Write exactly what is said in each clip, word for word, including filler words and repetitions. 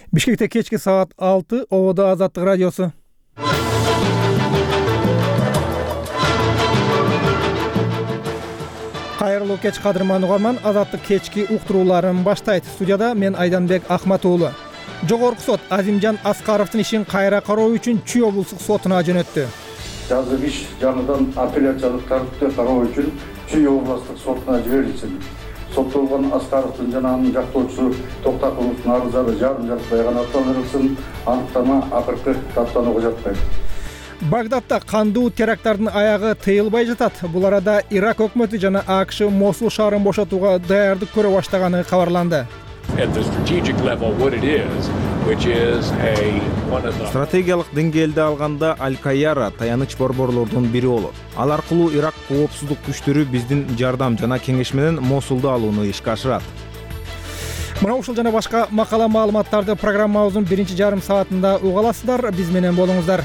Бишкекте кечки саат алты, Ободо Азаттык радиосу. Кайрылуу кеч кадырман угарман, Азаттык кечки уктурууларын баштайт. Студияда мен Айданбек Ахматуулу. Жогорку сот Азимжан Аскаровдун ишин кайра кароо үчүн Чүй облустук сотуна жөнөттү. Жаздык иш жаңыдан апелляциялык тартипте кароо үчүн Чүй облустук сотуна жиберилсин. Соттолгон Аскаровдун жана анын жактоочусу Токтакуловдун арыздары жарым жарыктай гана аттандырылсын, аныктама акыркы таптанууга жатпайт. Багдадда кандуу теракттардын аягы тыйылбай жатат. Бул арада Ирак өкмөтү жана АКШ Мосул шаарын бошотууга даярдык көрө баштаганы кабарланды. Стратегиялык деңгээлде алганда Аль-Кайяра таяныч борборлордун бири болот. Ал аркылуу Ирак коопсуздук күчтөрү биздин жардам жана кеңеш менен Мосулду алууну ишке ашырат. Мына ушул жана башка макала маалыматтарды программабыздын биринчи жарым саатында уга аласыздар. Биз менен болуңуздар.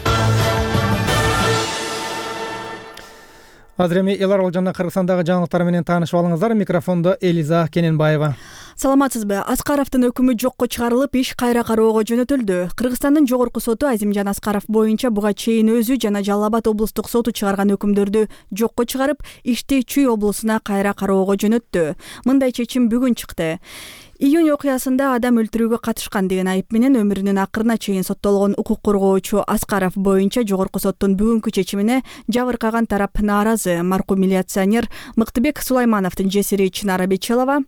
Азыр эми эл аралык жана Кыргызстандагы жаңылыктар менен таанышып алыңыздар. Микрофондо Элиза Кененбаева. Саламатсызбы? Аскаровдун өкүмү жокко чыгарылып, иш кайра кароого жөнөтүлдү. Кыргызстандын жогорку соту Азимжан Аскаров боюнча буга чейин өзү жана Жалал Абад облустук соту чыгарган өкүмдөрдү жокко чыгарып, ишти Чүй облусуна кайра кароого жөнөттү. Мындай чечим бүгүн чыкты. Июнь окуясында адам өлтүрүүгө катышкан деген айып менен өмүрүнүн акырына чейин соттолгон укук коргоочу Аскаров боюнча жогорку соттун бүгүнкү чечимине жабыркаган тарап нааразы. Маркум милиционер Мыктыбек Сулаймановдун жесири Чынара Бечелова: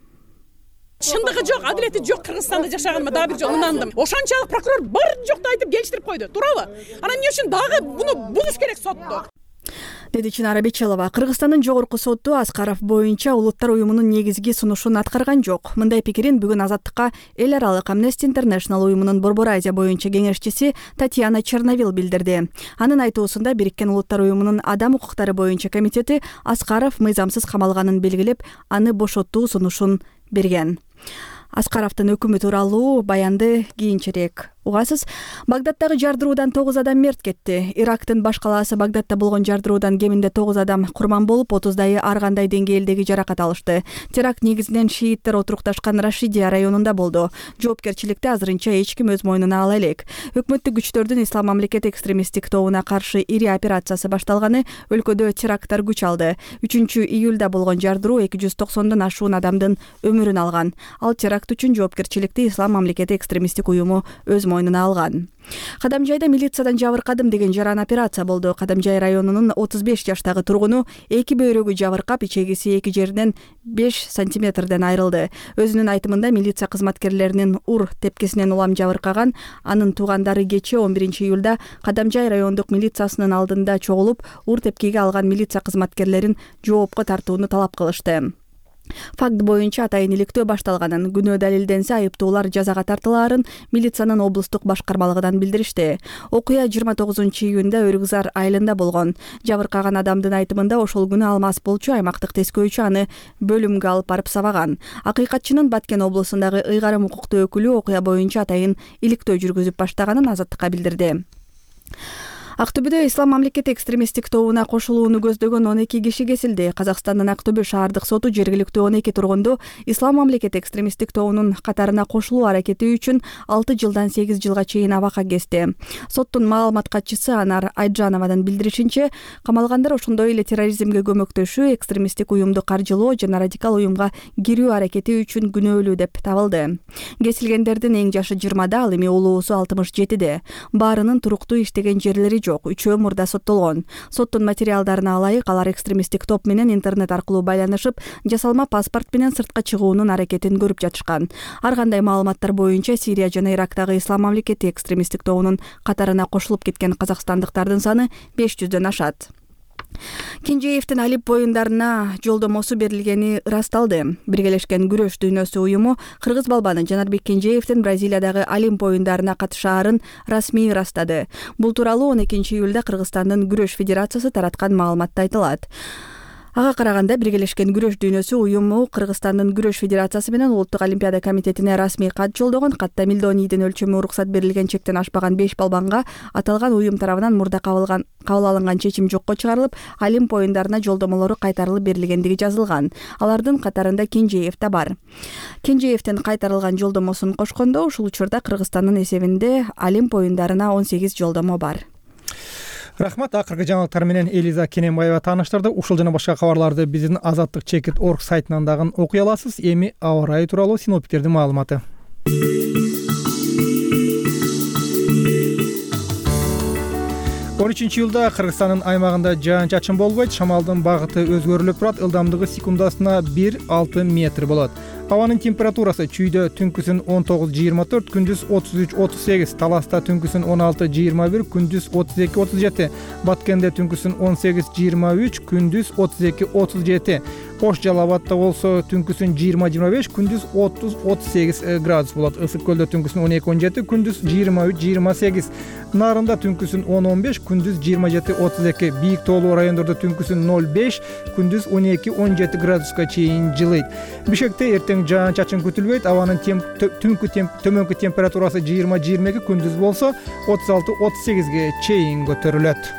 Чындыгы жок, адилети жок Кыргызстанда жашаганыма дагы бир жолу ынандым. Ошончолук прокурор бар жокту айтып келиштирип койду. Туурабы? Анан эмне үчүн дагы буну бузуш керек сотту? Деди Чынара Бечелова. Кыргызстандын жогорку соту Аскаров боюнча Улуттар уюмунун негизги сунушун аткарган жок. Мындай пикирин бүгүн Азаттыкка эл аралык Amnesty International уюмунун Борбор Азия боюнча кеңешчиси Татьяна Черновил билдирди. Анын айтуусунда Бириккен Улуттар уюмунун адам укуктары боюнча комитети Аскаров мыйзамсыз камалганын белгилеп, аны бошоттуу сунушун берген. Аскаровдун өкүмү тууралуу баянды кийинчерээк угасыз. Багдаддагы жардыруудан тогуз адам мерт кетти. Ирактын баш калаасы Багдадда болгон жардыруудан кеминде тогуз адам курман болуп, отуздайы ар кандай деңгээлдеги жаракат алышты. Теракт негизинен шииттер отурукташкан Рашидия районунда болду. Жоопкерчиликти азырынча эч ким өз мойнуна ала элек. Өкмөттүк күчтөрдүн Ислам мамлекети экстремисттик тобуна каршы ири операциясы башталганы, өлкөдө теракттар күч алды. үчүнчү июлда болгон жардыруу эки жүз токсондон ашуун адамдын өмүрүн алган. Ал теракт үчүн жоопкерчиликти Ислам мамлекети экстремисттик уюму өз мойнуна алган. Кадамжайда милициядан жабыркадым деген жаран операция болду. Кадамжай районунун отуз беш жаштагы тургуну эки бөйрөгү жабыркап, ичегиси эки жеринен беш сантиметрден айрылды. Өзүнүн айтымында милиция кызматкерлеринин ур тепкисинен улам жабыркаган. Анын туугандары кечээ он биринчи июлда Кадамжай райондук милициясынын алдында чогулуп, ур тепкиге алган милиция кызматкерлерин жоопко тартууну талап кылышты. Факт боюнча атайын иликтөө башталганын, күнөө далилденсе айыптуулар жазага тартылаарын милициянын облустук башкармалыгынан билдиришти. Окуя жыйырма тогузунчу июнда Өрүкзар айылында болгон. Жабыркаган адамдын айтымында ошол күнү Алмаз болчу аймактык тескөөчү аны бөлүмгө алып барып сабаган. Акыйкатчынын Баткен облусундагы ыйгарым укуктуу өкүлү окуя боюнча атайын иликтөө жүргүзүп баштаганын Азаттыкка билдирди. Актөбөдө Ислам мамлекети экстремисттик тобуна кошулууну көздөгөн он эки киши кесилди. Казакстандын Актөбө шаардык соту жергиликтүү он эки тургунду Ислам мамлекети экстремисттик тобунун катарына кошулуу аракети үчүн алты жылдан сегиз жылга чейин абакка кести. Соттун маалымат катчысы Анар Айджановадын билдиришинче, камалгандар ошондой эле терроризмге көмөктөшүү, экстремисттик уюмду каржылоо жана радикал уюмга кирүү аракети үчүн күнөөлүү деп табылды. Кесилгендердин эң жашы жыйырмада, ал эми улуусу алтымыш жетиде. Баарынын туруктуу иштеген жерлери жок, үчөө мурда соттолгон. Соттун материалдарына ылайык, алар экстремисттик топ менен интернет аркылуу байланышып, жасалма паспорт менен сыртка чыгуунун аракетин көрүп жатышкан. Ар кандай маалыматтар боюнча Сирия жана Ирактагы Ислам мамлекети экстремисттик тобунун катарына кошулуп кеткен казакстандыктардын саны беш жүздөн ашат. Кенжеевдин Алип боюндарына жолдомосу берилгени ырасталды. Биргелешкен күрөш дүйнөсү уюму кыргыз балбаны Жанарбек Кенжеевдин Бразилиядагы Алип боюндарына катышаарын расмий ырастады. Бул тууралуу он экинчи июлда Кыргызстандын күрөш федерациясы тараткан маалыматта айтылат. Ага караганда Биргелешкен күрөш дүйнөсү уюму Кыргызстандын күрөш федерациясы менен Улуттук олимпиада комитетине расмий кат жолдогон. Катта милдон ийдин өлчөмү уруксат берилген чектен ашпаган беш балбанга аталган уюм тарабынан мурда кабыл алынган чечим жокко чыгарылып, Олимп оюндарына жолдомолору кайтарылып берилгендиги жазылган. Алардын катарында Кенжеев да бар. Кенжеевдин кайтарылган жолдомосун кошкондо ушул учурда Кыргызстандын эсебинде Олимп оюндарына он сегиз жолдомо бар. Рахмат, акыркы жаңылыктар менен Элиза Кененбаева тааныштырды. Ушул жана башка кабарларды биздин азаттык чекит точка орг сайтынан дагы окуй аласыз. Эми аба ырайы тууралуу синоптиктердин маалыматы. он үчүнчү июлда Кыргызстандын аймагында жаан-чачын болбойт. Шамалдын багыты өзгөрүлүп турат. Ылдамдыгы секундасына бир алты метр болот. Абанын температурасы чүйдө түнкүсүн он тогуз жыйырма төрт, күндүз отуз үч отуз сегиз, Таласта түнкүсүн он алты жыйырма бир, күндүз отуз эки отуз жети, Баткенде түнкүсүн он сегиз жыйырма үч, күндүз отуз эки отуз жети, Ош Жалал Абадта болсо түнкүсүн жыйырма жыйырма беш, күндүз отуз отуз сегиз градус болот. Ысык Көлдө түнкүсүн он эки он жети, күндүз жыйырма үч жыйырма сегиз, Нарында түнкүсүн он он беш, күндүз жыйырма жети отуз эки, Бийик тоолуу райондордо түнкүсүн ноль беш, күндүз он эки он жети градуска чейин жылыйт. Бишкекте эртең жаан-чачын күтүлбөйт. Абанын түнкү төмөнкү температурасы жыйырма жыйырма эки, күндүз болсо отуз алты отуз сегизге чейин көтөрүлөт.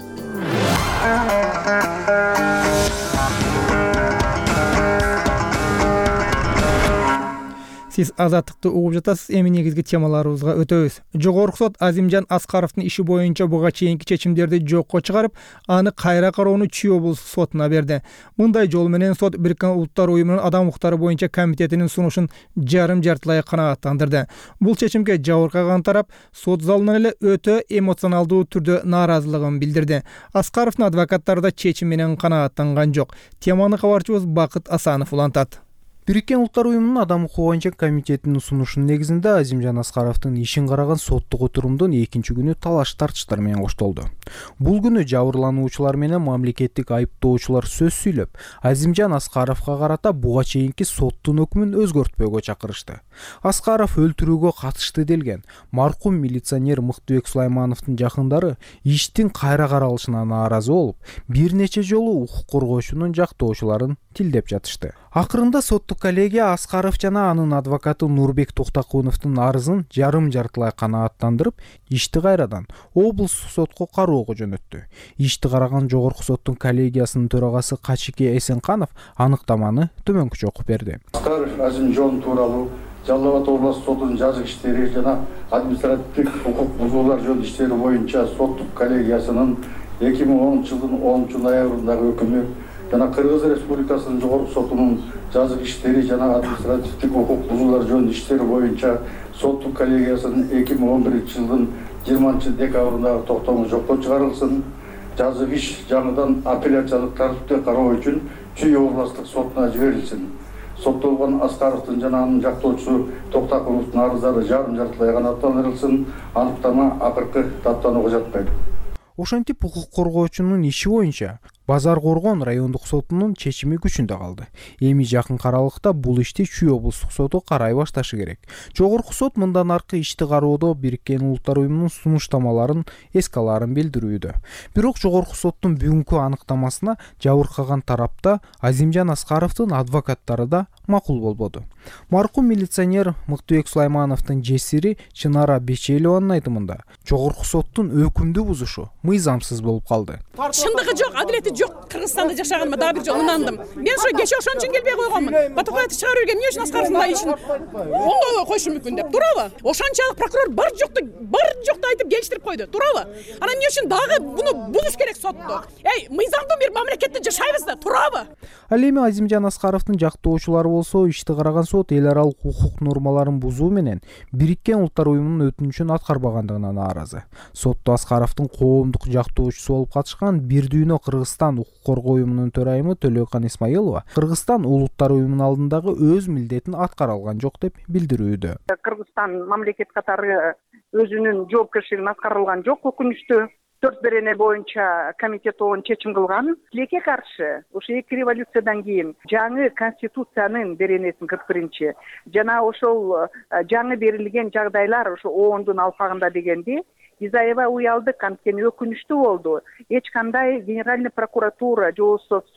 Сиз азаттыкты угуп жатасыз. Эми негизги темаларыбызга өтөбүз. Жогорку сот Азимжан Аскаровдун иши боюнча буга чейинки чечимдерди жокко чыгарып, аны кайра кароону Чүй облустук сотуна берди. Мындай жол менен сот Бириккен Улуттар уюмунун адам укуктары боюнча комитетинин сунушун жарым жартылай канааттандырды. Бул чечимге жабыркаган тарап сот залынан эле өтө эмоционалдуу түрдө нааразылыгын билдирди. Аскаровдун адвокаттары да чечим менен канааттанган жок. Теманы кабарчыбыз Бакыт Асанов улантат. Бириккен Улуттар уюмунун адам укугу боюнча комитетинин сунушунун негизинде Азимжан Аскаровдун ишин караган соттук отурумдун экинчи күнү талаш тартыштар менен коштолду. Бул күнү жабырлануучулар менен мамлекеттик айыптоочулар сөз сүйлөп, Азимжан Аскаровго карата буга чейинки соттун өкмүн өзгөртпөөгө чакырышты. Аскаров өлтүрүүгө катышты делген маркум милиционер Мыктыбек Сулаймановдун жакындары иштин кайра каралышына нааразы болуп, бир нече жолу укук коргоочунун жактоочуларын тилдеп жатышты. Акырында соттук коллегия Аскаров жана анын адвокаты Нурбек Токтакуновдун арызын жарым жартылай канааттандырып, ишти кайрадан облустук сотко кароого жөнөттү. Ишти караган жогорку соттун коллегиясынын төрагасы Качике Эсенканов аныктаманы төмөнкүчө окуп берди. Аскаров Азимжан тууралуу Жалал Абад областык сотунун жазык иштери жана административдик укук бузуулар жөнүндө иштери боюнча соттук коллегиясынын эки миң онунчу жылдын онунчу ноябрындагы өкүмү жана Кыргыз Республикасынын жогорку сотунун жазык иштери жана административдик укук бузуулар жөнүндө иштери боюнча соттук коллегиясынын эки миң он биринчи жылдын жыйырманчы декабрындагы токтому жокко чыгарылсын, жазык иш жаңыдан апелляциялык тартипте кароо үчүн Чүй областык сотуна жиберилсин. Соттолгон Аскаровдун жана анын жактоочусу Токтакуновдун арыздары жарым жартылай канааттандырылсын, аныктама акыркы таптанууга жатпайт. Ошентип укук коргоочунун иши боюнча Базар Коргон райондук сотунун чечими күчүндө калды. Эми жакын аралыкта бул ишти Чүй облустук соту карай башташы керек. Жогорку сот мындан аркы ишти кароодо Бириккен Улуттар уюмунун сунуштамаларын эске аларын билдирүүдө. Бирок жогорку соттун бүгүнкү аныктамасына жабыркаган тарапта Азимжан Аскаровдун адвокаттары да макул болбоду. Маркум милиционер Мыктыбек Сулаймановдун жесири Чынара Бечелованын айтымында жогорку соттун өкүмдү бузушу мыйзамсыз болуп калды. Чындыгы жок, адилети жок. Кыргызстанда жашаганыма дагы бир жолу ынандым. Мен ошо кече ошон үчүн келбей койгонмун. Батукаевди чыгарып берген эмне үчүн Аскаровдун ишин оңдойго коюшу мүмкүн деп, туурабы? Ошончалык прокурор бар жокту бар жокту айтып келиштирип койду, туурабы? Анан эмне үчүн дагы буну бузуш керек сотту? Эй, мыйзамдуу бир мамлекетте жашайбыз да, туурабы? Ал эми Азимжан Аскаровдун жактоочулары болсо ишти караган сот эл аралык укук нормаларын бузуу менен Бириккен Улуттар уюмунун өтүнүчүн аткарбагандыгына нааразы. Сотто Аскаровдун коомдук жактоочусу болуп катышкан Бир дүйнө Кыргызстан укук коргоо уюмунун төрайымы Төлөкан Исмаилова Кыргызстан Улуттар уюмунун алдындагы өз милдетин аткара алган жок деп билдирүүдө. Кыргызстан мамлекет катары өзүнүн жоопкерчилигин аткара алган жок, өкүнүчтүү. Төрт берене боюнча комитет оон чечим кылган. Тилекке каршы ошо эки революциядан кийин жаңы конституциянын беренесин кырк биринчи жана ошол жаңы берилген жагдайлар ошо оондун алпагында дегенди Изаева уялдык, анткени өкүнүчтүү болду. Эч кандай генеральный прокуратура же сот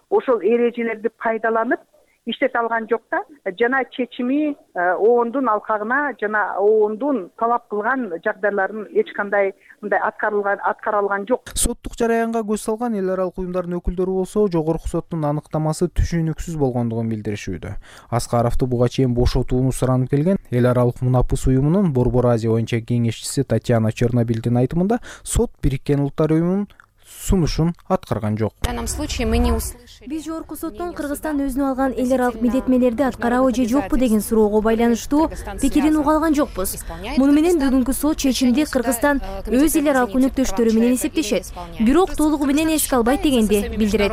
ошол эрежелерди пайдаланып иштете алган жок да. Жана чечими оондун алкагына жана оондун талап кылган жагдайларын эч кандай мындай аткарылган аткара алган жок. Соттук жараянга көз салган эл аралык уюмдардын өкүлдөрү болсо жогорку соттун аныктамасы түшүнүксүз болгондугун билдиришүүдө. Аскаровду буга чейин бошотууну суранып келген эл аралык Мунапыс уюмунун Борбор Азия боюнча кеңешчиси Татьяна Чернобилдин айтымында сот Бириккен Улуттар уюмунун сунушун аткарган жок. Биз жогорку соттун Кыргызстан өзүнө алган эл аралык милдетмелерди аткарабы же жокпу деген суроого байланыштуу пикирин уга алган жокпуз. Муну менен бүгүнкү сот чечимди Кыргызстан өз эл аралык өнөктөштөрү менен эсептешет. Бирок толугу менен эске албайт дегенди билдирет.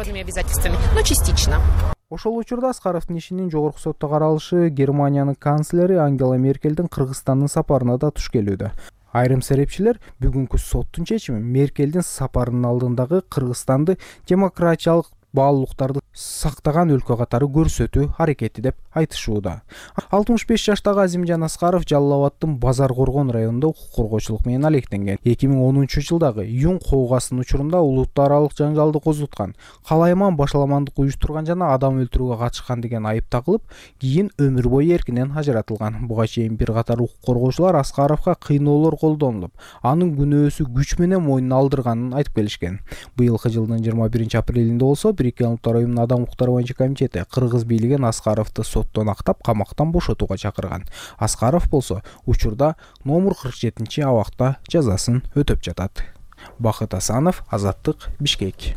Ошол учурда Аскаровдун ишинин жогорку сотто каралышы Германиянын канцлери Ангела Меркелдин Кыргызстандын сапарына да туш келүүдө. Айрым серепчилер бүгүнкү соттун чечими Меркелдин сапарынын алдындагы Кыргызстанды демократиялык баалуулуктарды сактаган өлкө катары көрсөтүү аракети деп айтышууда. алтымыш беш жаштагы Азимжан Аскаров Жалал Абаддын Базар Коргон районунда укук коргоочулук менен алектенген. эки миң онунчу жылдагы июнь коогасын учурунда улуттар аралык жаңжалды козуткан, калайман башаламандык уюштурган жана адам өлтүрүүгө катышкан деген айып тагылып, кийин өмүр бою эркинен ажыратылган. Буга чейин бир катар укук коргоочулар Аскаровго кыйноолор колдонулуп, анын күнөөсү күч менен мойнуна алдырганын айтып келишкен. Быйылкы жылдын жыйырма биринчи апрелинде болсо Бириккен Улуттар уюмунун адам укуктары боюнча комитети кыргыз бийлигин Аскаровду соттон актап камактан бошотууга чакырган. Аскаров болсо учурда номер кырк жетинчи абакта жазасын өтөп жатат. Бакыт Асанов, Азаттык, Бишкек.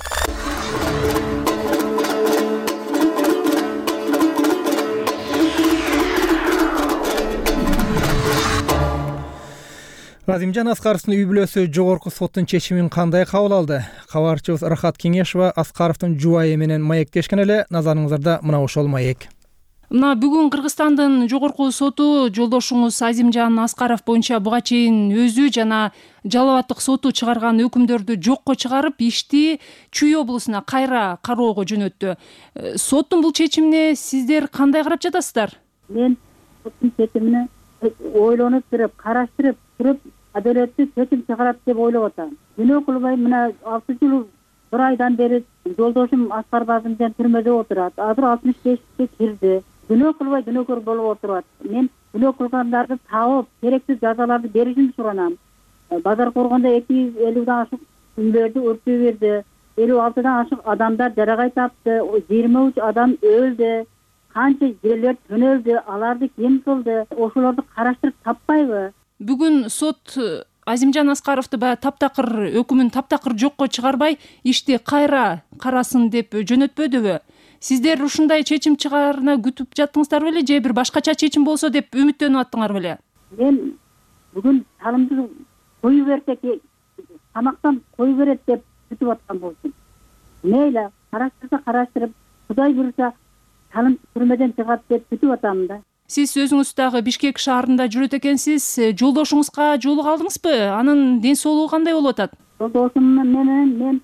Азимжан Аскаровдун үй бүлөсү жогорку соттун чечимин кандай кабыл алды? Кабарчыбыз Рахат Кеңешова Аскаровдун жубайы менен маектешкен эле. Назарыңыздарда мына ошол маек. Мына бүгүн Кыргызстандын жогорку соту жолдошуңуз Азимжан Аскаров боюнча буга чейин өзү жана Жалал Абаддык соту чыгарган өкүмдөрдү жокко чыгарып, ишти Чүй облусуна кайра кароого жөнөттү. Соттун бул чечимине сиздер кандай карап жатасыздар? Мен соттун чечимине ойлонуп туруп, караштырып туруп, адалеттүү чечим чыгарат деп ойлоп атам. Күнөө кылбай мына алты жыл бир айдан бери жолдошум Аскаров Азимжан түрмөдө отурат. Азыр алтымыш бешке кирди. Күнөө кылбай күнөөкөр болуп отурат. Мен күнөө кылгандарды табып, керектүү жазаларды беришин суранам. Базар Коргондо эки жүз элүүдөн ашык күндөрдү өртөө берди. элүү алтыдан ашык адамдар жаракай тапты. жыйырма үч адам өлдү. Канча жерлер төнөлдү, аларды ким кылды? Ошолорду караштырып таппайбы? Бүгүн сот Азимжан Аскаровду баягы таптакыр өкүмүн таптакыр жокко чыгарбай, ишти кайра карасын деп жөнөтпөдүбү? Сиздер ушундай чечим чыгарына күтүп жаттыңыздар беле же бир башкача чечим болсо деп үмүттөнүп аттыңар беле? Мен бүгүн салымды коюп берсе, камактан коюп берет деп күтүп аткан болчумун. Мейли, караштырса караштырып, Кудай буйруса салым түрмөдөн чыгат деп күтүп атам да. Сиз өзүңүз дагы Бишкек шаарында жүрөт экенсиз. Жолдошуңузга жолуга алдыңызбы? Анын ден соолугу кандай болуп атат? Жолдошум менен мен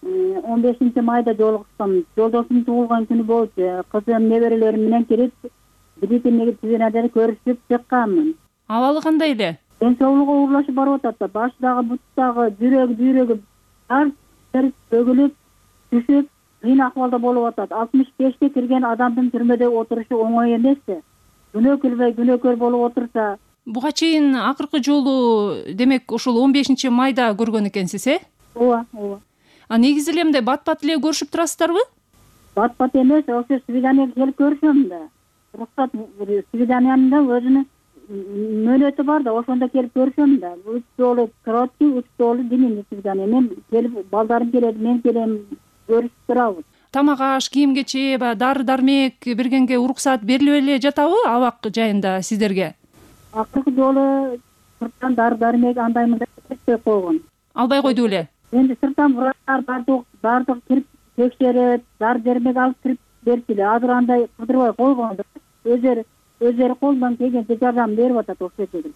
он бешинчи майда жолугушкам. Жолдошум туулган күнү болчу. Кызым, неберелерим менен кирип, Британияга тизенада көрүшүп чыкканмын. Абалы кандай эле? Ден соолугу оорлашып барып атат. Баш дагы, бут дагы, жүрөк, бүйрөгү ар бир бөгүлүп, түшүп, кыйын акыбалда болуп атат. алтымыш бешке кирген адамдын түрмөдө отурушу оңой эмес. Күнөө кылбай күнөөкөр болуп отурса. Буга чейин акыркы жолу, демек, ошол он бешинчи майда көргөн экенсиз, э? Ооба, ооба. А негизи эле мындай бат-бат эле көрүшүп турасыздарбы? Бат-бат эмес, ошо свиданияга келип көрүшөм да. Рухсат свиданиянын да өзүнүн мөөнөтү бар да, ошондо келип көрүшөм да. Үч жолу короткий, үч жолу длинный свидания. Мен келип, балдарым келет, мен келем, көрүшүп турабыз. Тамак аш, кийим кече, дары дармек бергенге уруксаат берилип эле жатабы абак жайында сиздерге? Акыркы жолу сырттан дары дармек андай мындай кетпей койгон. Албай койду эле. Энди сырттан врачтар бардык, бардык кирип текшерет, дары дармек алып кирип берчү. Азыр андай кыдырбай койгон. Өздөрү өздөрү колунан келгенче жардам берип атат окшойт эле.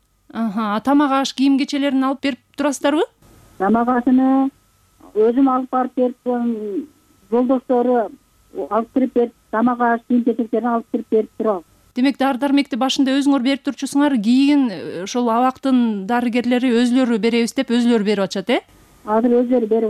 Аха, тамак аш, кийим кечелерин алып берип турасыздарбы? Тамак ашыны өзүм алып барып берип, жолдоштору алып кирип берип, тамак аш, кийим кечектерин алып кирип берип турабыз. Демек, дары дармекти башында өзүңөр берип турчусуңар, кийин ошол абактын дарыгерлери өзүлөрү беребиз деп өзүлөрү берип атышат, э? Азыр өздөрү берип атат.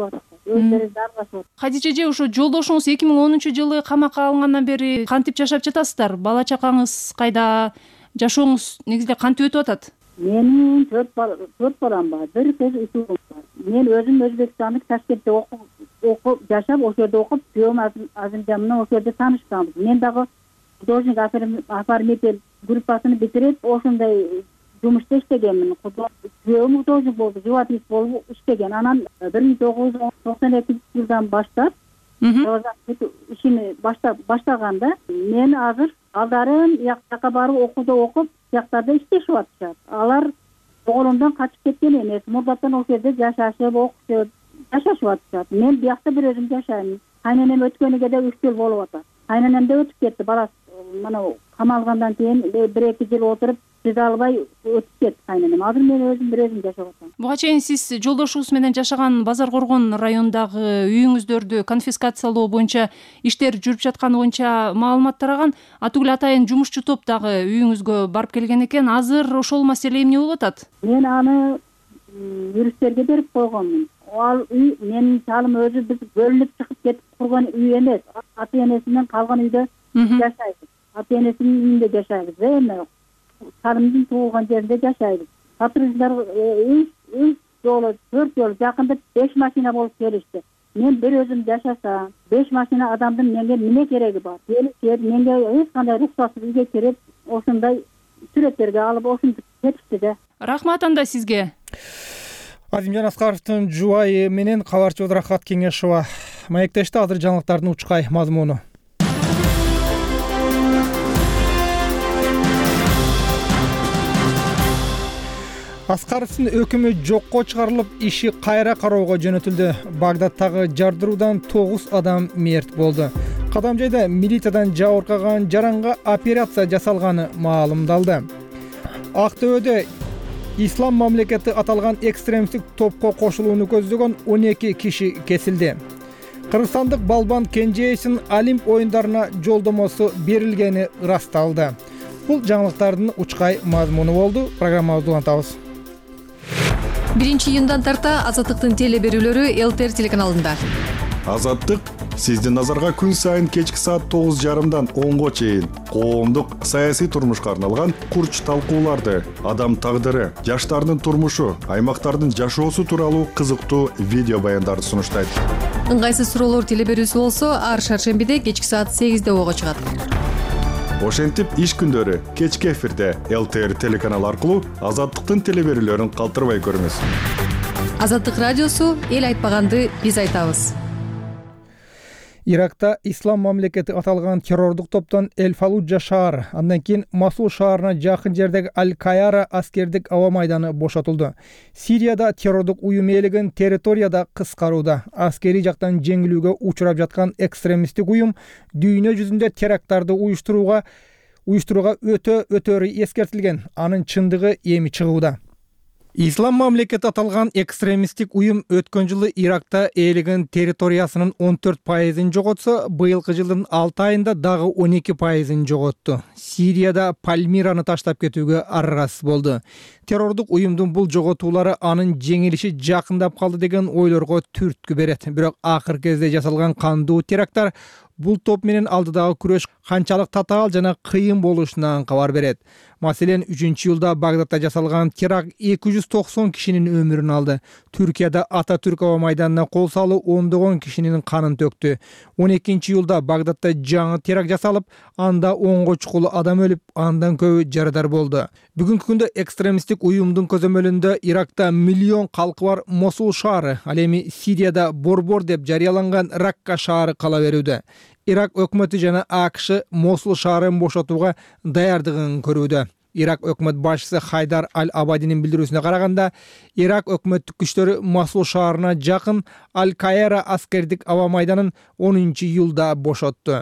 өздөрү аралашып. Кадижа эже, ошо жолдошуңуз эки миң онунчу жылы камакка алынгандан бери кантип жашап жатасыздар? Бала чакаңыз кайда? Жашооңуз негизинде кантип өтүп атат? Менин төрт бала, төрт балам бар, бир кыз, үч уулум бар. Мен өзүм Өзбекстандык Ташкентте окуп, окуп жашап, ошол жерде окуп, күйөөм Азимжан менен ошол жерде таанышканбыз. Мен дагы художник оформитель группасын битирип, ошондой жумушта иштегенмин. Күйөөм художник болду, живописец болуп иштеген. Анан бир миң тогуз жүз токсон экинчи жылдан баштап ишини баштап баштаганда мен азыр алдарын жакка барып окууда окуп, жактарда иштешип атышат. Алар оголумдан качып кеткен эмес, мурдаттан ошол жерде жашашып, окушуп, жашашып атышат. Мен биякта бир өзүм жашайм. Кайненем өткөнүгө да үч жыл болуп атат. Кайненем да өтүп кетти, баласы мына камалгандан кийин бир эки жыл отуруп чыда албай өтүп кетти кайненем. Азыр мен өзүм бир өзүм жашап атам. Буга чейин сиз жолдошуңуз менен жашаган Базар Коргон районундагы үйүңүздөрдү конфискациялоо боюнча иштер жүрүп жатканы боюнча маалымат тараган. Атүгүл атайын жумушчу топ дагы үйүңүзгө барып келген экен. Азыр ошол маселе эмне болуп атат? Мен аны юристтерге берип койгонмун. Ал үй менин чалым өзү биз бөлүнүп чыгып кетип курган үй эмес. Ата энесинен калган үйдө жашайбыз. Ата энесинин үйүндө жашайбыз. Эми чалымдын туулган жеринде жашайбыз. Сотрудниктер үч жолу, төрт жолу жакында беш машина болуп келишти. Мен бир өзүм жашасам, беш машина адамдын менге эмне кереги бар? Келишет, менге эч кандай руксатсыз үйгө кирип, ошондой сүрөттөргө алып, ошентип кетишти да. Рахмат анда сизге. Азимжан Аскаровдун жубайы менен кабарчы Рахат Кеңешова маектешти. Азыр жаңылыктардын учкай мазмуну. Аскаровдун өкүмү жокко чыгарылып, иши кайра кароого жөнөтүлдү. Багдадтагы жардыруудан тогуз адам мерт болду. Кадамжайда милициядан жабыркаган жаранга операция жасалганы маалымдалды. Актөбөдө Ислам мамлекети аталган экстремисттик топко кошулууну көздөгөн он эки киши кесилди. Кыргызстандык балбан Кенжеевдин Олимп оюндарына жолдомосу берилгени ырасталды. Бул жаңылыктардын учкай мазмуну болду. Программабызды улантабыз. биринчи июндан тарта Азаттыктын теле берүүлөрү эл тэ эр телеканалында. Азаттык сиздин назарга күн сайын кечки саат тогуз жарымдан онго чейин коомдук саясий турмушка арналган курч талкууларды, адам тагдыры, жаштардын турмушу, аймактардын жашоосу тууралуу кызыктуу видео баяндарды сунуштайт. Ыңгайсыз суроолор теле берүүсү болсо ар шаршембиде кечки саат сегизде ого чыгат. Ошентип иш күндөрү кечки эфирде эл тэ эр телеканалы аркылуу Азаттыктын теле берүүлөрүн калтырбай көрүңүз. Азаттык радиосу эл айтпаганды биз айтабыз. Иракта Ислам мамлекети аталган террордук топтон Эль-Фалуджа шаары, андан кийин Масул шаарына жакын жердеги Аль-Кайара аскердик аба майданы бошотулду. Сирияда террордук уюм ээлеген территорияда кыскарууда. Аскери жактан жеңилүүгө учурап жаткан экстремисттик уюм дүйнө жүзүндө теракттарды уюштурууга уюштурууга өтө өтөрү эскертилген. Анын чындыгы эми чыгууда. Ислам мамлекети аталган экстремисттик уюм өткөн жылы Иракта ээлеген территориясынын он төрт пайызын жоготсо, быйылкы жылдын алты айында дагы он эки пайызын жоготту. Сирияда Пальмираны таштап кетүүгө аргасыз болду. Террордук уюмдун бул жоготуулары анын жеңилиши жакындап калды деген ойлорго түрткү берет. Бирок акыркы кезде жасалган кандуу теракттар бул топ менен алдыдагы күрөш канчалык татаал жана кыйын болушунан кабар берет. Маселен, үчүнчү жылда Багдадта жасалган теракт эки жүз токсон кишинин өмүрүн алды. Түркияда Ататүрк аба майданына кол салуу ондогон кишинин канын төктү. он экинчи июлда Багдадта жаңы теракт жасалып, анда онго чукул адам өлүп, андан көбү жарадар болду. Бүгүнкү күндө экстремисттик уюмдун көзөмөлүндө Иракта миллион калкы бар Мосул шаары, ал эми Сирияда борбор деп жарыяланган Ракка шаары кала берүүдө. Ирак өкмөтү жана А К Ш Мосул шаарын бошотууга даярдыгын көрүүдө. Ирак өкмөт башчысы Хайдар Аль-Абадинин билдирүүсүнө караганда, Ирак өкмөттүк күчтөрү Мосул шаарына жакын Аль-Кайара аскердик аба майданын онунчу июлда бошотту.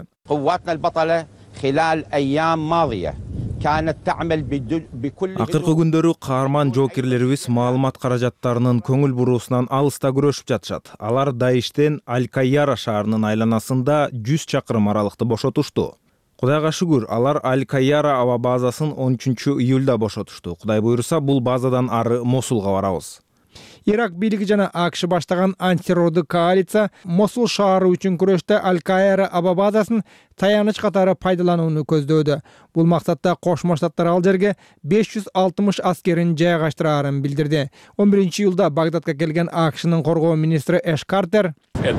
Акыркы күндөрү каарман жоокерлерибиз маалымат каражаттарынын көңүл буруусунан алыста күрөшүп жатышат. Алар Даиштен Аль-Кайяра шаарынын айланасында жүз чакырым аралыкты бошотушту. Кудайга шүгүр, алар Аль-Кайяра аба базасын он үчүнчү июлда бошотушту. Кудай буйруса, бул базадан ары Мосулга барабыз. Ирак бийлиги жана АКШ баштаган антитеррордук коалиция Мосул шаары үчүн күрөштө Аль-Каира аба базасын таяныч катары пайдаланууну көздөөдө. Бул максатта Кошмо Штаттар ал жерге беш жүз алтымыш аскерин жайгаштырарын билдирди. он биринчи июлда Багдадка келген АКШнын коргоо министри Эш Картер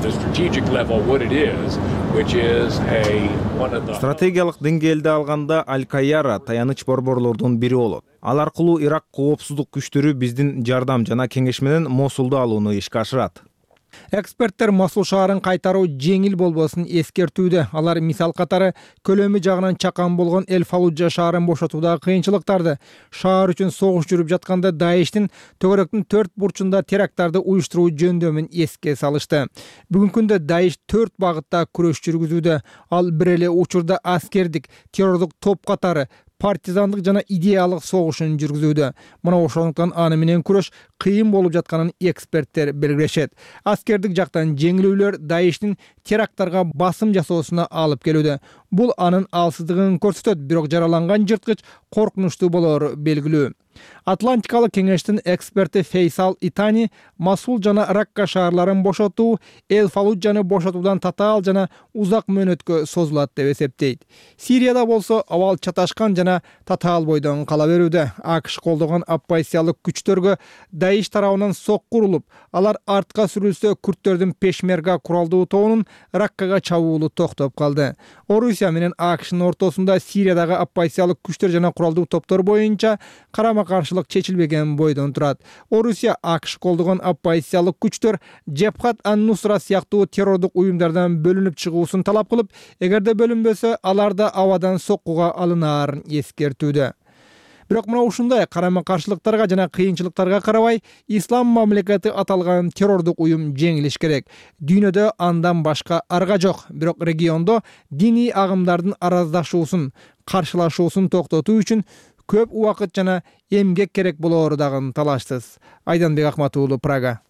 стратегиялык деңгээлде алганда Аль-Каира таяныч борборлордун бири болот. Ал аркылуу Ирак коопсуздук күчтөрү биздин жардам жана кеңеш менен Мосулду алууну ишке ашырат. Эксперттер Мосул шаарын кайтаруу жеңил болбосун эскертүүдө. Алар мисал катары көлөмү жагынан чакан болгон Эль-Фаллуджа шаарын бошотуудагы кыйынчылыктарды, шаар үчүн согуш жүрүп жатканда Даиштин төгөрөктүн төрт бурчунда теракттарды уюштуруу жөндөмүн эске салышты. Бүгүнкү күндө Даиш төрт багытта күрөш жүргүзүүдө. Ал бир эле учурда аскердик, террордук топ катары партизандык жана идеялык согушун жүргүзүүдө. Мына ошондуктан аны менен күрөш кыйын болуп жатканын эксперттер белгилешет. Аскердик жактан жеңилүүлөр Даиштин теракттарга басым жасоосуна алып келүүдө. Бул анын алсыздыгын көрсөтөт, бирок жараланган жырткыч коркунучтуу болору белгилүү. Атлантикалык кеңештин эксперти Фейсал Итани Мосул жана Ракка шаарларын бошотуу Эль-Фаллуджаны бошотуудан татаал жана узак мөөнөткө созулат деп эсептейт. Сирияда болсо абал чаташкан жана татаал бойдон кала берүүдө. АКШ колдогон оппозициялык күчтөргө Даиш тарабынан сокку урулуп, алар артка сүрүлсө күрттөрдүн Пешмерга куралдуу тобунун Раккага чабуулу токтоп калды. Орусия менен АКШнын ортосунда Сириядагы оппозициялык күчтөр жана куралдуу топтор боюнча карама каршылык чечилбеген бойдон турат. Орусия АКШ колдогон оппозициялык күчтөр Джебхат ан-Нусра сыяктуу террордук уюмдардан бөлүнүп чыгуусун талап кылып, эгерде бөлүнбөсө, алар да абадан соккуга алынаарын эскертүүдө. Бирок мына ушундай карама каршылыктарга жана кыйынчылыктарга карабай, ислам мамлекети аталган террордук уюм жеңилиш керек. Дүйнөдө андан башка арга жок. Бирок региондо диний агымдардын араздашуусун, каршылашуусун токтотуу үчүн көп убакыт жана эмгек керек болоору дагы талаштыз. Айданбек Акмат уулу, Прага.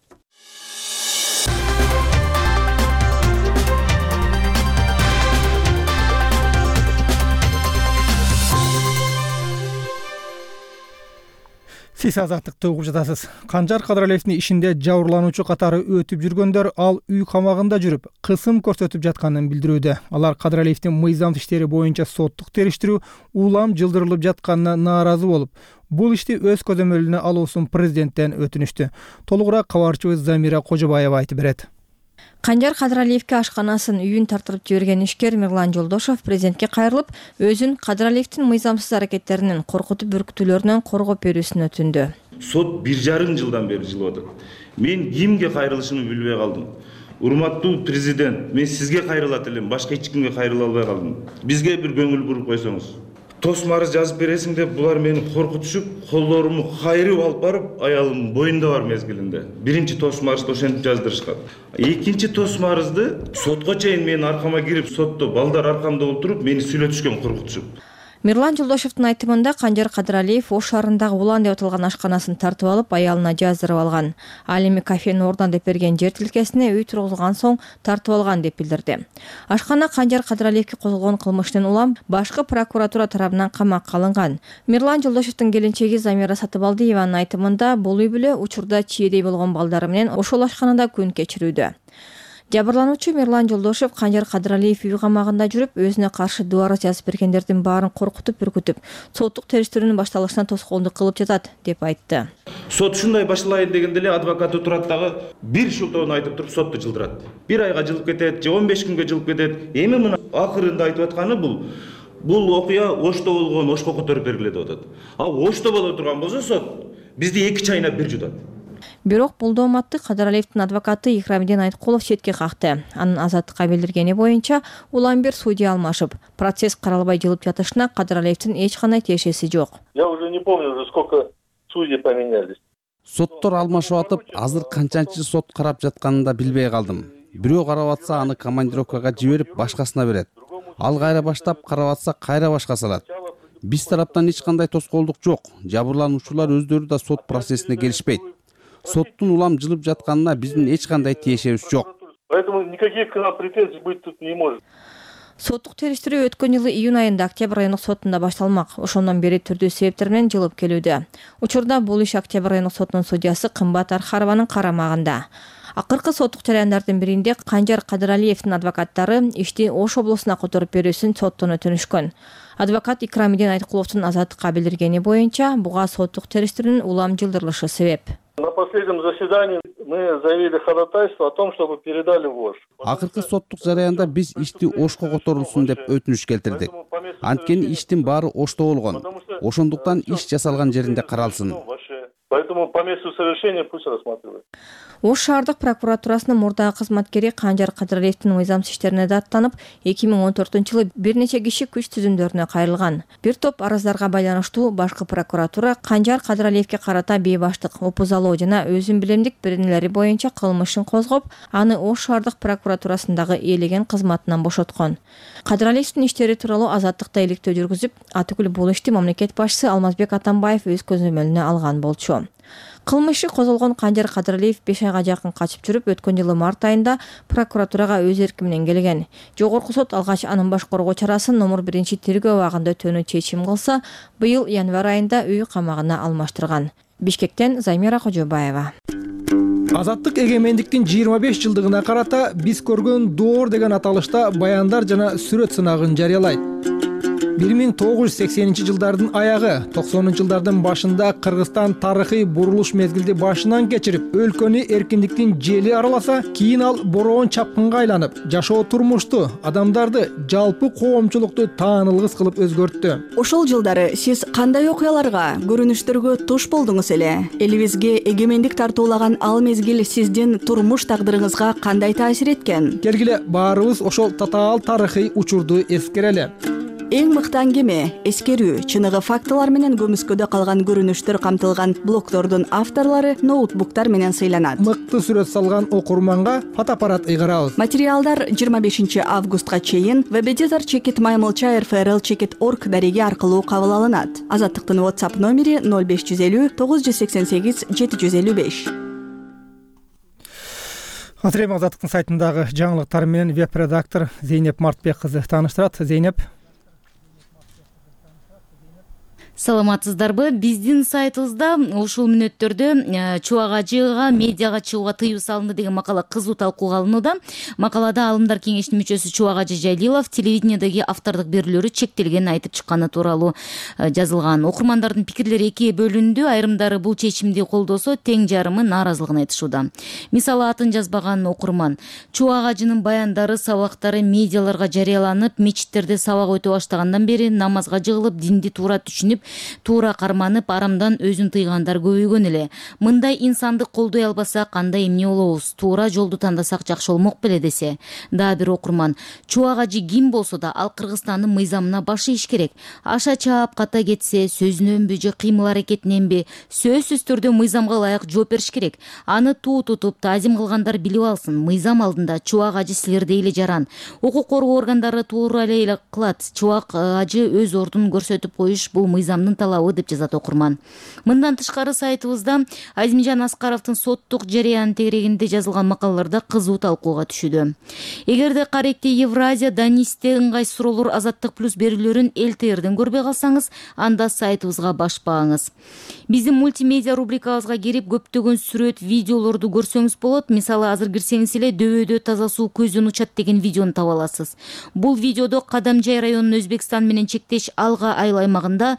Сиз азаттыкты угуп жатасыз. Канжар Кадыралиевдин ишинде жабырлануучу катары өтүп жүргөндөр ал үй камагында жүрүп, кысым көрсөтүп жатканын билдирүүдө. Алар Кадыралиевдин мыйзам иштери боюнча соттук териштирүү улам жылдырылып жатканына нааразы болуп, бул ишти өз көзөмөлүнө алуусун президенттен өтүнүштү. Толугураак кабарчыбыз Замира Кожобаева айтып берет. Канжар Кадыралиевке ашканасын, үйүн тартырып жиберген ишкер Мирлан Жолдошов президентке кайрылып, өзүн Кадыралиевдин мыйзамсыз аракеттеринен, коркутуп бүркүтүүлөрүнөн коргоп берүүсүн өтүндү. Сот бир жарым жылдан бери жылып атат. Мен кимге кайрылышымды билбей калдым. Урматтуу президент, мен сизге кайрылат элем, башка эч кимге кайрыла албай калдым. Бизге бир көңүл буруп койсоңуз. Тосмарыз жазып бересиң деп булар мени коркутушуп, колдорумду кайрып алып барып, аялым боюнда бар мезгилинде. Биринчи тосмарызды ошентип жаздырышкан. Экинчи тосмарызды сотко чейин менин аркама кирип, сотто балдар аркамда отуруп, мени сүйлөтүшкөн, коркутушуп. Мирлан Жолдошовдун айтымында Канжар Кадыралиев Ош шаарындагы Улан деп аталган ашканасын тартып алып, аялына жаздырып алган. Ал эми кафени ордон деп берген жер тилкесине үй тургузулган соң тартып алган деп билдирди. Ашкана Канжар Кадыралиевке козголгон кылмыштын улам башкы прокуратура тарабынан камакка алынган. Мирлан Жолдошовдун келинчеги Замира Сатыбалдиеванын айтымында бул үй бүлө учурда чиедей болгон балдары менен ошол ашканада күн кечирүүдө. Жабырлануучу Мирлан Жолдошов Канжар Кадыралиев үй камагында жүрүп, өзүнө каршы дуу арыз жазып бергендердин баарын коркутуп, бүркүтүп, соттук териштирүүнүн башталышына тоскоолдук кылып жатат деп айтты. Сот ушундай башталайын дегенде эле адвокаты турат дагы бир шылтоон айтып туруп сотту жылдырат. Бир айга жылып кетет, же он беш күнгө жылып кетет. Эми мына акырында айтып атканы бул бул окуя Ошто болгон, Ошко көтөрүп бергиле деп атат. А Ошто боло турган болсо сот бизди эки чайнап бир жутат. Бирок бул дооматты Кадыралиевдин адвокаты Икрамиден Айткулов четке какты. Анын азаттыкка билдиргени боюнча улам бир судья алмашып, процесс каралбай жылып жатышына Кадыралиевдин эч кандай тиешеси жок. Я уже не помню, уже сколько судей поменялись. Соттор алмашып атып, азыр канчанчы сот карап жатканын да билбей калдым. Бирөө карап атса, аны командировкага жиберип, башкасына берет. Ал кайра баштап, карап атса, кайра башка салат. Биз тараптан эч кандай тоскоолдук жок. Жабырлануучулар өздөрү да сот процессине келишпейт. Соттун улам жылып жатканына биздин эч кандай тиешебиз жок. Поэтому никаких к нам претензий быть тут не может. соттук териштирүү өткөн жылы июнь айында Октябрь райондук сотунда башталмак. Ошондон бери түрдүү себептер менен жылып келүүдө. Учурда бул иш Октябрь райондук сотунун судьясы Кымбат Архарованын карамагында. Акыркы соттук жараяндардын биринде Канжар Кадыралиевдин адвокаттары ишти Ош облусуна которуп берүүсүн соттон өтүнүшкөн. Адвокат Икрамидин Айткуловдун азаттыкка билдиргени боюнча буга соттук териштирүүнүн улам жылдырылышы себеп. На последнем заседании мы заявили ходатайство о том, чтобы передали в Ош. Акыркы соттук жараянда биз ишти Ошко которулсун деп өтүнүш келтирдик. Анткени иштин баары Ошто болгон. Ошондуктан иш жасалган жеринде каралсын. Поэтому по месту совершения пусть рассматривают. Ош шаардык прокуратурасынын мурдагы кызматкери Канжар Кадыралиевдин мыйзамсыз иштерине даттанып, эки миң он төртүнчү жылы бир нече киши күч түзүмдөрүнө кайрылган. Бир топ арыздарга байланыштуу башкы прокуратура Канжар Кадыралиевге карата бейбаштык, опузалоо жана өзүн билемдик беренелери боюнча кылмышын козгоп, аны Ош шаардык прокуратурасындагы ээлеген кызматынан бошоткон. Кадыралиевдин иштери тууралуу азаттыкта иликтөө жүргүзүп, атүгүл бул ишти мамлекет башчысы Алмазбек Атамбаев өз көзөмөлүнө алган болчу. Кылмышы козголгон Канжар Кадыралиев беш айга жакын качып жүрүп, өткөн жылы март айында прокуратурага өз эрки менен келген. Жогорку сот алгач анын баш коргоо чарасын номер биринчи тергөө абагында өтүүнү чечим кылса, быйыл январь айында үй камагына алмаштырган. Бишкектен Займира Кожобаева. Азаттык эгемендиктин жыйырма беш жылдыгына карата биз көргөн доор деген аталышта баяндар жана сүрөт сынагын жарыялайт. бир миң тогуз жүз сексенинчи жылдардын аягы, токсонунчу жылдардын башында Кыргызстан тарыхый бурулуш мезгилди башынан кечирип, өлкөнү эркиндиктин жели араласа, кийин ал бороон чапкынга айланып, жашоо турмушту, адамдарды, жалпы коомчулукту таанылгыс кылып өзгөрттү. Ошол жылдары сиз кандай окуяларга, көрүнүштөргө туш болдуңуз эле? Элибизге эгемендик тартуулаган ал мезгил сиздин турмуш тагдырыңызга кандай таасир эткен? Келгиле баарыбыз ошол татаал тарыхый учурду эскерели. Эң мыкты аңгеме, эскерүү, чыныгы фактылар менен көмүскөдө калган көрүнүштөр камтылган блогдордун авторлору ноутбуктар менен сыйланат. Мыкты сүрөт салган окурманга фотоаппарат ыйгарабыз. Материалдар жыйырма бешинчи августка чейин веб-эдитор чекит маймылча эр эф эр эл чекит точка орг дареги аркылуу кабыл алынат. Азаттыктын WhatsApp номери ноль беш жүз элүү тогуз жүз сексен сегиз жети жүз элүү беш. Азыр эми Азаттыктын сайтындагы жаңылыктар менен веб-редактор Зейнеп Мартбек кызы тааныштырат. Зейнеп. Саламатсыздарбы? Биздин сайтыбызда ушул мүнөттөрдө чубак ажыга медиага чыгууга тыюу салынды деген макала кызуу талкууга алынууда. Макалада Алымдар кеңешинин мүчөсү Чубак Ажы Жайлилов телевидениедеги автордук берүүлөрү чектелгенин айтып чыкканы тууралуу жазылган. Окурмандардын пикирлери экиге бөлүндү. Айрымдары бул чечимди колдосо, тең жарымы нааразылыгын айтышууда. Мисалы, атын жазбаган окурман: Чубак Ажынын баяндары, сабактары медиаларга жарыяланып, мечиттерде сабак өтө баштагандан бери намазга жыгылып, динди туура түшүнүп, туура карманып, арамдан өзүн тыйгандар көбөйгөн эле. Мындай инсанды колдой албасак кандай эмне болобуз? Туура жолду тандасак жакшы болмок беле десе. Дагы бир окурман: Чубак Ажы ким болсо да ал Кыргызстандын мыйзамына баш ийиш керек. Аша чаап ката кетсе, сөзүнөнбү же кыймыл аракетиненби, сөзсүз түрдө мыйзамга ылайык жооп бериш керек. Аны туу тутуп, таазим кылгандар билип алсын. Мыйзам алдында Чубак Ажы силердей эле жаран. Укук коргоо органдары туура эле кылат. Чубак Ажы өз ордун көрсөтүп коюш бул мыйзам талабы деп жазат окурман. Мындан тышкары сайтыбызда Азимжан Аскаровдун соттук жарыян тегерегинде жазылган макалаларда кызуу талкууга түшүүдө. Эгерде Каректи Евразия, Данисте ыңгай суроолор, Азаттык плюс берүүлөрүн эл тэ эрден көрбөй калсаңыз, анда сайтыбызга башпаңыз. Биздин мультимедиа рубрикабызга кирип көптөгөн сүрөт, видеолорду көрсөңүз болот. Мисалы, азыр кирсеңиз эле дөбөдө таза суу көздөн учат деген видеону таба аласыз. Бул видеодо Кадамжай районунун Өзбекстан менен чектеш Алга айыл аймагында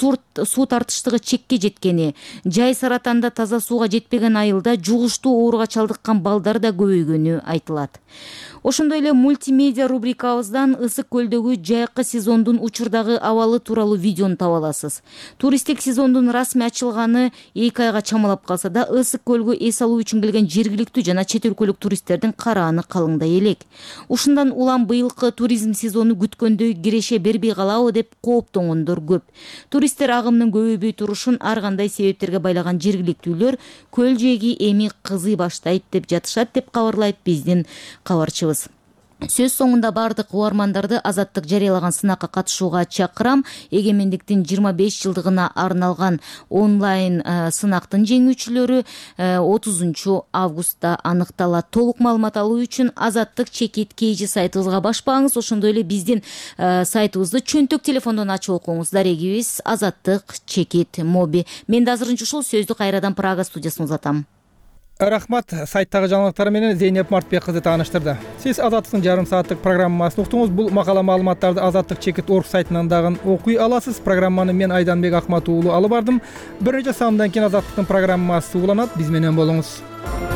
суу тартыштыгы чекке жеткени, жай саратанда таза сууга жетпеген айылда жугуштуу ооруга чалдыккан балдар да көбөйгөнү айтылат. Ошондой эле мультимедиа рубрикабыздан Ысык көлдөгү жайкы сезондун учурдагы абалы тууралуу видеону таба аласыз. Туристтик сезондун расмий ачылганы эки айга чамалап калса да, Ысык көлгө эс алуу үчүн келген жергиликтүү жана чет өлкөлүк туристтердин карааны калыңдай элек. Ушундан улам быйылкы туризм сезону күткөндөй киреше бербей калабы деп кооптонгондор көп. Туристтер агымынын көбөйбөй турушун ар кандай себептерге байлаган жергиликтүүлөр көл жээги эми кызый баштайт деп жатышат деп кабарлайт биздин кабарчыбыз. сөз соңунда баардык угармандарды азаттык жарыялаган сынакка катышууга чакырам. Эгемендиктин жыйырма беш жылдыгына арналган онлайн сынактын жеңүүчүлөрү отузунчу августта аныкталат. Толук маалымат алуу үчүн азаттык чекит кейжи сайтыбызга башпаңыз. Ошондой эле биздин сайтыбызды чөнтөк телефондон ачып окуңуз. Дарегибиз азаттык чекит моби. Мен да азырынча ушул сөздү кайрадан Прага студиясына узатам. Рахмат, сайттагы жаңылыктар менен Зейнеп Мартбек кызы тааныштырды. Сиз Азаттыктын жарым сааттык программасын уктуңуз. Бул макала маалыматтарды Азаттык чекит орг сайтынан дагы окуй аласыз. Программаны мен Айданбек Акмат уулу алып бардым. Бир нече саамдан кийин Азаттыктын программасы уланат. Биз менен болуңуз.